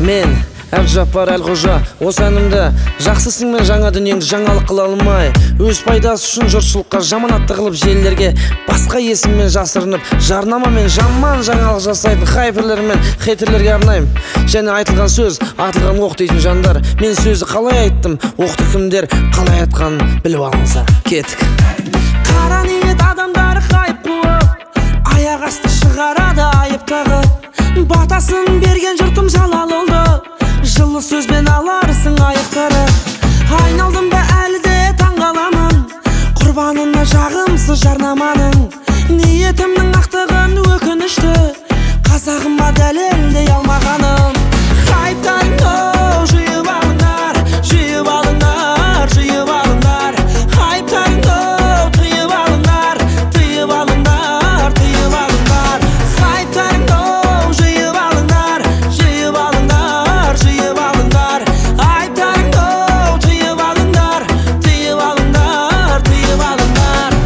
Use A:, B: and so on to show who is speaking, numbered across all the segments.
A: Мен Әбдіжаппар Әлқожа, осы әнімді жақсысың мен жаңа дүниеңді жаңалық қыла алмай, өз пайдасы үшін жұртшылыққа жаманатты қылып желілерге басқа есіммен жасырынып, жарнама мен жаман жаңалық жасайтын хайперлер мен хейтерлерге арнаймын. Және айтылған сөз атылған оқ дейтін жандар, мен сөзді қалай айттым, оқты кімдер қалай айтқанын біліп алыңыздар. Кеттік. Қара ниет адамдар хайп қуып, аяқ асты шығарады айып тағып, батасын берген жұртым жалал oldu. Жылы сөзбен аларсың аяқтары. Айналдым ба әлі де таңғаламын, құрбанына жағымсыз жарнаманың. Ниетімнің ақтығын өкінішті, қазағыма дәлелдей алмағаным. Хайптарыңды жиып алыңдар, жиып алыңдар, жиып алыңдар. Хайптарыңды тыйып алыңдар, тыйып алыңдар, тыйып алыңдар. Хайптарыңды жиып алыңдар, жиып алыңдар, жиып алыңдар. Хайптарыңды тыйып алыңдар, тыйып алыңдар, тыйып алыңдар.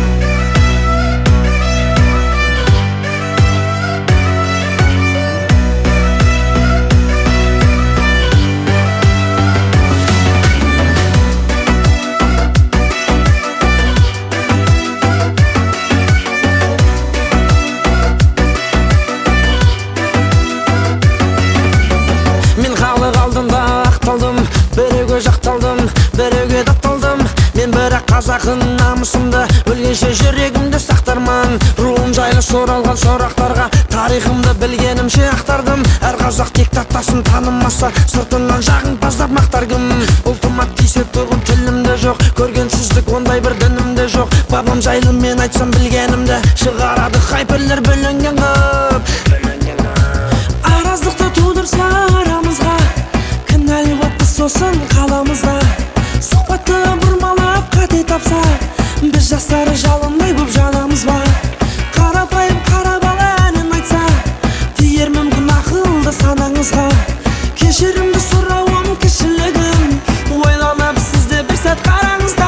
A: Мен халық алдында ақталдым, біреуге жақталдым, біреуге датталдым. Мен бірақ қазақын намысымды, өлгенше жүрегімді сақтарман. Руым жайлы соралған сұрақтарға тарихымды білгенімше ақтардым. Әр қазақ тек таттасын танымаса, сыртынан жағымпаздап мақтар кім? Ұлтыма тисе тұғын тілімде жоқ, көргенсіздік ондай бір дінімде жоқ. Бабам жайлы мен айтсам білгенімді, шығарады хайперлер бүлінген қып. Араздықты тудырса арамызға, кінәлі отты сосын қаламызда. Сұхбатты бұрмалап қате тапса, біз жастары жалындай көп жанамыз ба? Қарапайым қара бала әнін айтса, тиер мүмкін ақылды санаңызға. Кешірімді сұрауым кішілігім, ойланып сізде бір сәт қараңызда.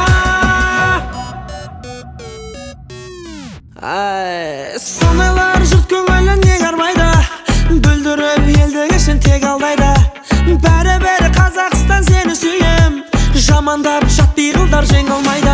A: Сондайлар жұрт көңілін неге армайды, бүлдіріп елді кешін тек алдайды. Бәрі Қазақстан сені сүйем, жамандап жат пиғылдар жеңе алмайды.